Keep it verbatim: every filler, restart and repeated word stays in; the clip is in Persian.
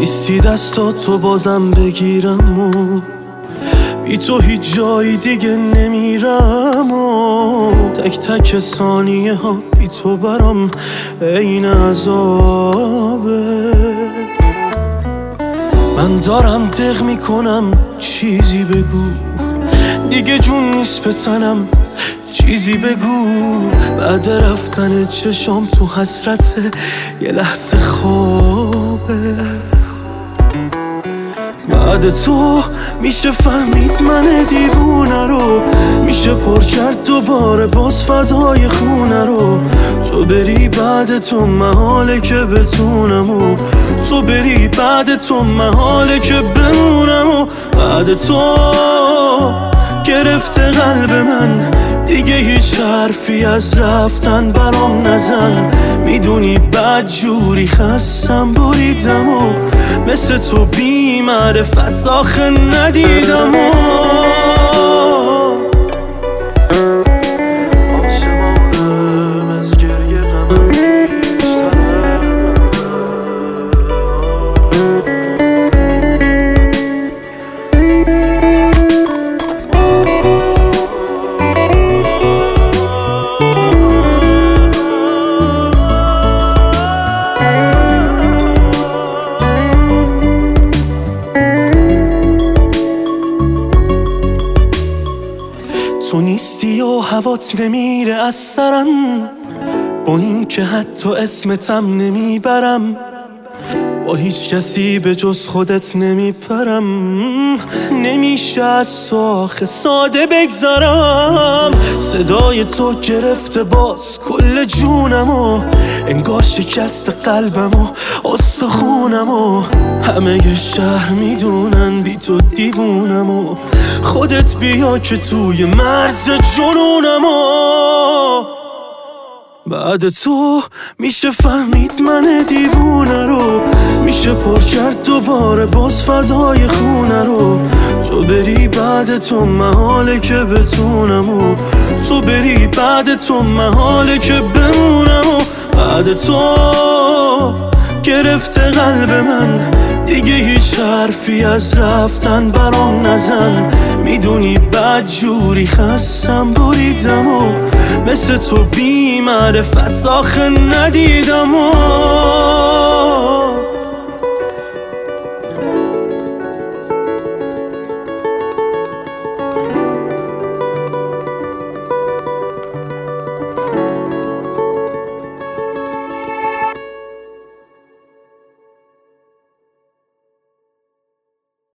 نیستی دستاتو بازم بگیرم و بی تو هیچ جایی دیگه نمیرم و تک تک ثانیه ها بی تو برام عین عذابه. من دارم دق میکنم چیزی بگو، دیگه جون نیست به تنم چیزی بگو. بعد رفتن چشام تو حسرت یه لحظه خوابه. بعد تو میشه فهمید من دیوونه رو، میشه پر کرد دوباره باز فضای خونه رو. تو بری بعد تو محاله که بتونم و تو بری بعد تو محاله که بمونم و بعد تو گرفته قلب من دیگه هیچ حرفی از رفتن برام نزن. میدونی بد جوری خستم بریدم و مثل تو بی معرفت آخه ندیدم و تو نیستی و هوات نمیره از سرم، با این که حتی اسمتم نمیبرم. با هیچ کسی به جز خودت نمیپرم، نمیشه از تو آخه ساده بگذارم. صدای تو گرفته باز کل جونم و انگار شکست قلبم و استخونم و همه شهر میدونن بی تو دیوونم و خودت بیا که توی مرز جنونم و بعد تو میشه فهمید من دیوونه رو، میشه پر کرد دوباره باز فضای خونه رو. تو بری بعد تو محاله که بتونم و تو بری بعد تو محاله که بمونم و بعد تو گرفته قلب من دیگه هیچ حرفی از رفتن برام نزن. میدونی بد جوری خستم بریدم و مثل تو بی معرفت آخه ندیدم و